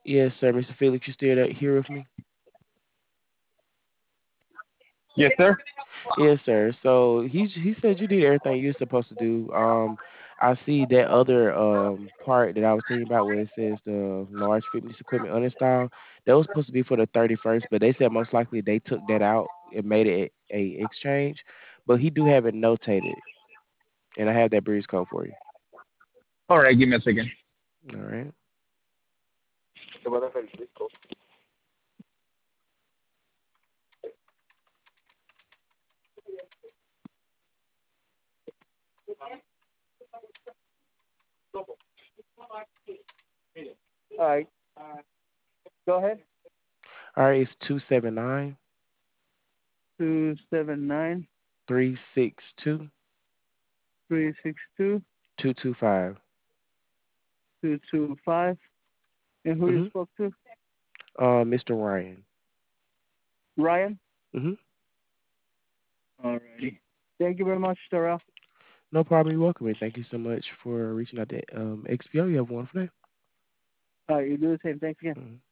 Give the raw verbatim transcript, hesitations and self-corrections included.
Yes, sir. Mister Felix, you still there- here with me? Yes, sir. Yes, sir. So he he said you did everything you're supposed to do. Um, I see that other um part that I was telling you about where it says the large fitness equipment uninstalled. That was supposed to be for the thirty-first, but they said most likely they took that out and made it a, a exchange. But he do have it notated, and I have that breeze code for you. All right, give me a second. All right. All right, go ahead. All right. It's two seven nine Two seven nine three six two three six two two two five. two two five. And who you Mm-hmm. spoke to? Uh, Mister Ryan. Ryan. Mm-hmm. Alrighty. Thank you very much, Terrell. No problem. You're welcome. And thank you so much for reaching out to um X P O. You have a wonderful day. All right, you do the same. Thanks again. Mhm.